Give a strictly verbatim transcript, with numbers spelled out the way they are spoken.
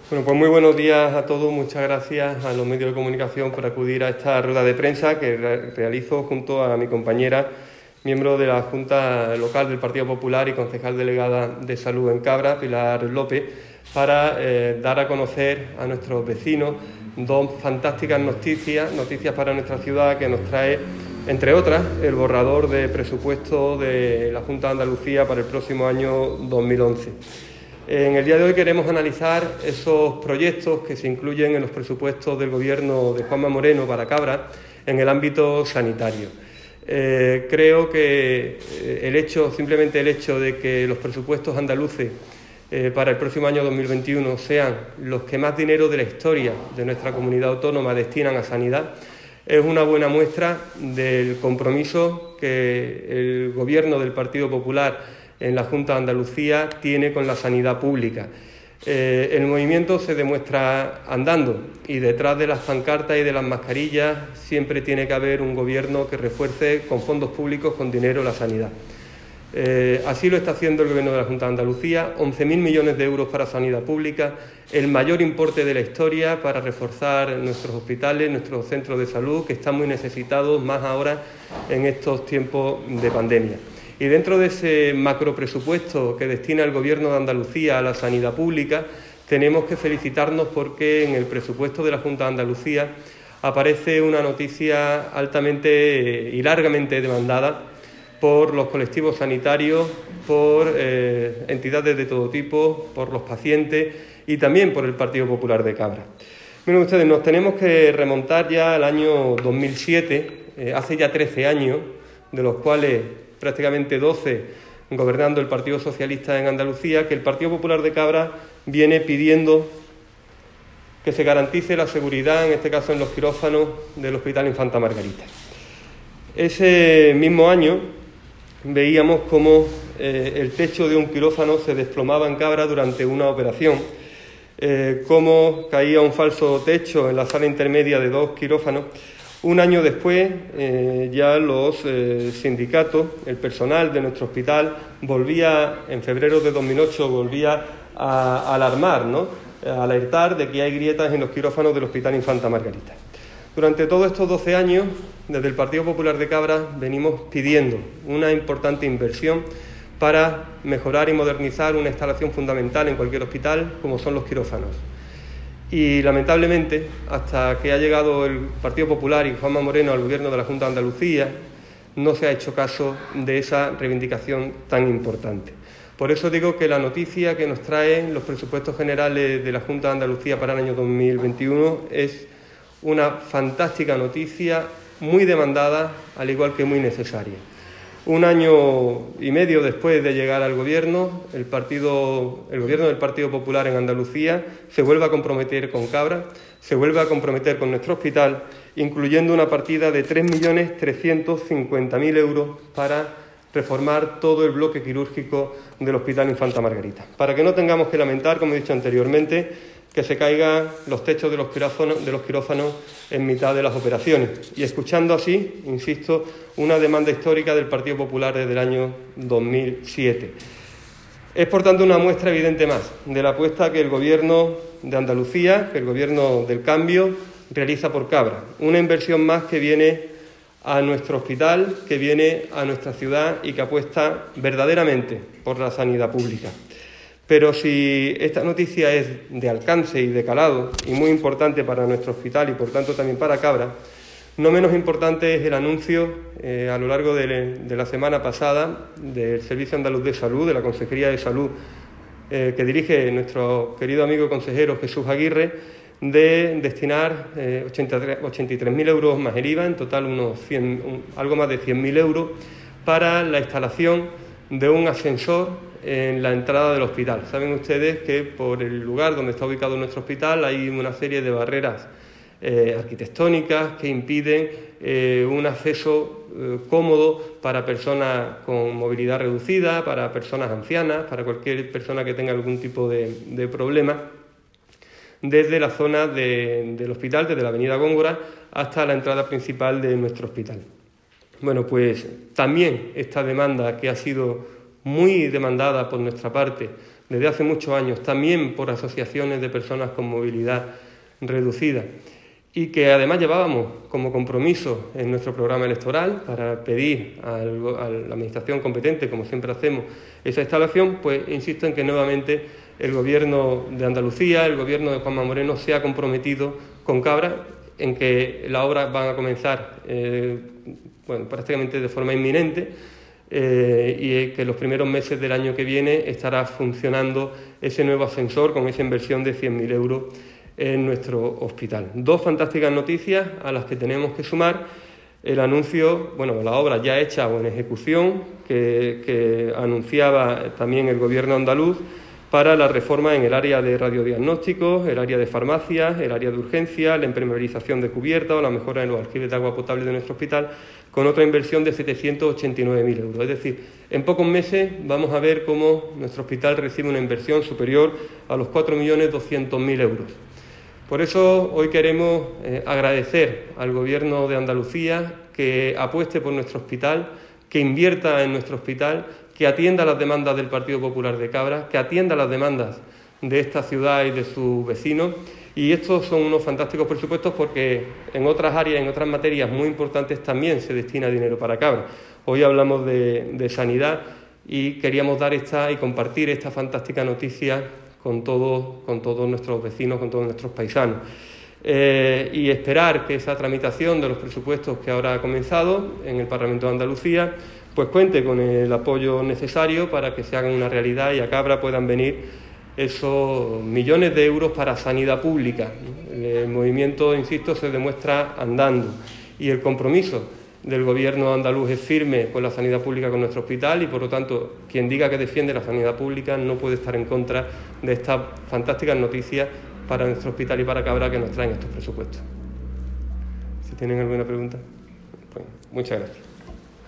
Bueno, pues muy buenos días a todos. Muchas gracias a los medios de comunicación por acudir a esta rueda de prensa que re realizo junto a mi compañera, miembro de la Junta Local del Partido Popular y concejal delegada de Salud en Cabra, Pilar López, para eh, dar a conocer a nuestros vecinos dos fantásticas noticias, noticias para nuestra ciudad que nos trae, entre otras, el borrador de presupuesto de la Junta de Andalucía para el próximo año dos mil once. En el día de hoy queremos analizar esos proyectos que se incluyen en los presupuestos del Gobierno de Juanma Moreno para Cabra en el ámbito sanitario. Eh, creo que el hecho, simplemente el hecho de que los presupuestos andaluces eh, para el próximo año dos mil veintiuno sean los que más dinero de la historia de nuestra comunidad autónoma destinan a sanidad es una buena muestra del compromiso que el Gobierno del Partido Popular en la Junta de Andalucía tiene con la sanidad pública. Eh, el movimiento se demuestra andando y detrás de las pancartas y de las mascarillas siempre tiene que haber un gobierno que refuerce con fondos públicos, con dinero, la sanidad. Eh, así lo está haciendo el Gobierno de la Junta de Andalucía, once mil millones de euros para sanidad pública, el mayor importe de la historia para reforzar nuestros hospitales, nuestros centros de salud, que están muy necesitados, más ahora en estos tiempos de pandemia. Y dentro de ese macropresupuesto que destina el Gobierno de Andalucía a la sanidad pública, tenemos que felicitarnos porque en el presupuesto de la Junta de Andalucía aparece una noticia altamente y largamente demandada por los colectivos sanitarios, por eh, entidades de todo tipo, por los pacientes y también por el Partido Popular de Cabra. Miren ustedes, nos tenemos que remontar ya al año dos mil siete, eh, hace ya trece años, de los cuales prácticamente doce gobernando el Partido Socialista en Andalucía, que el Partido Popular de Cabra viene pidiendo que se garantice la seguridad, en este caso en los quirófanos del Hospital Infanta Margarita. Ese mismo año veíamos cómo eh, el techo de un quirófano se desplomaba en Cabra durante una operación, eh, cómo caía un falso techo en la sala intermedia de dos quirófanos. Un año después, eh, ya los eh, sindicatos, el personal de nuestro hospital, volvía, en febrero de dos mil ocho, volvía a, a alarmar, ¿no? a alertar de que hay grietas en los quirófanos del Hospital Infanta Margarita. Durante todos estos doce años, desde el Partido Popular de Cabra, venimos pidiendo una importante inversión para mejorar y modernizar una instalación fundamental en cualquier hospital, como son los quirófanos. Y lamentablemente, hasta que ha llegado el Partido Popular y Juanma Moreno al Gobierno de la Junta de Andalucía, no se ha hecho caso de esa reivindicación tan importante. Por eso digo que la noticia que nos traen los presupuestos generales de la Junta de Andalucía para el año dos mil veintiuno es una fantástica noticia, muy demandada, al igual que muy necesaria. Un año y medio después de llegar al Gobierno, el, partido, el Gobierno del Partido Popular en Andalucía se vuelve a comprometer con Cabra, se vuelve a comprometer con nuestro hospital, incluyendo una partida de tres millones trescientos cincuenta mil euros para reformar todo el bloque quirúrgico del Hospital Infanta Margarita. Para que no tengamos que lamentar, como he dicho anteriormente, que se caigan los techos de los quirófanos, de los quirófanos en mitad de las operaciones. Y escuchando así, insisto, una demanda histórica del Partido Popular desde el año dos mil siete. Es, por tanto, una muestra evidente más de la apuesta que el Gobierno de Andalucía, que el Gobierno del Cambio, realiza por Cabra. Una inversión más que viene a nuestro hospital, que viene a nuestra ciudad y que apuesta verdaderamente por la sanidad pública. Pero si esta noticia es de alcance y de calado y muy importante para nuestro hospital y por tanto también para Cabra, no menos importante es el anuncio eh, a lo largo de, de la semana pasada del Servicio Andaluz de Salud, de la Consejería de Salud eh, que dirige nuestro querido amigo consejero Jesús Aguirre, de destinar eh, ochenta y tres mil euros más el I V A, en total unos cien, un, algo más de cien mil euros, para la instalación de un ascensor en la entrada del hospital. Saben ustedes que por el lugar donde está ubicado nuestro hospital hay una serie de barreras eh, arquitectónicas que impiden eh, un acceso eh, cómodo para personas con movilidad reducida, para personas ancianas, para cualquier persona que tenga algún tipo de, de problema, desde la zona de, del hospital, desde la avenida Góngora, hasta la entrada principal de nuestro hospital. Bueno, pues también esta demanda, que ha sido muy demandada por nuestra parte desde hace muchos años, también por asociaciones de personas con movilidad reducida, y que además llevábamos como compromiso en nuestro programa electoral para pedir al, a la Administración competente, como siempre hacemos, esa instalación, pues insisto en que nuevamente el Gobierno de Andalucía, el Gobierno de Juanma Moreno se ha comprometido con Cabra en que las obras van a comenzar eh, bueno, prácticamente de forma inminente eh, y que los primeros meses del año que viene estará funcionando ese nuevo ascensor con esa inversión de cien mil euros en nuestro hospital. Dos fantásticas noticias a las que tenemos que sumar el anuncio, bueno, la obra ya hecha o en ejecución que, que anunciaba también el Gobierno andaluz para la reforma en el área de radiodiagnósticos, el área de farmacias, el área de urgencia, la impermeabilización de cubierta o la mejora en los aljibes de agua potable de nuestro hospital, con otra inversión de setecientos ochenta y nueve mil euros. Es decir, en pocos meses vamos a ver cómo nuestro hospital recibe una inversión superior a los cuatro millones doscientos mil euros. Por eso hoy queremos eh, agradecer al Gobierno de Andalucía que apueste por nuestro hospital, que invierta en nuestro hospital, que atienda las demandas del Partido Popular de Cabra, que atienda las demandas de esta ciudad y de sus vecinos. Y estos son unos fantásticos presupuestos porque en otras áreas, en otras materias muy importantes también se destina dinero para Cabra. Hoy hablamos de, de sanidad y queríamos dar esta y compartir esta fantástica noticia con todos, con todos nuestros vecinos, con todos nuestros paisanos. Eh, y esperar que esa tramitación de los presupuestos que ahora ha comenzado en el Parlamento de Andalucía pues cuente con el apoyo necesario para que se hagan una realidad y a Cabra puedan venir esos millones de euros para sanidad pública. El movimiento, insisto, se demuestra andando y el compromiso del Gobierno andaluz es firme con la sanidad pública, con nuestro hospital, y por lo tanto quien diga que defiende la sanidad pública no puede estar en contra de estas fantásticas noticias para nuestro hospital y para Cabra que nos traen estos presupuestos. Si tienen alguna pregunta, pues muchas gracias.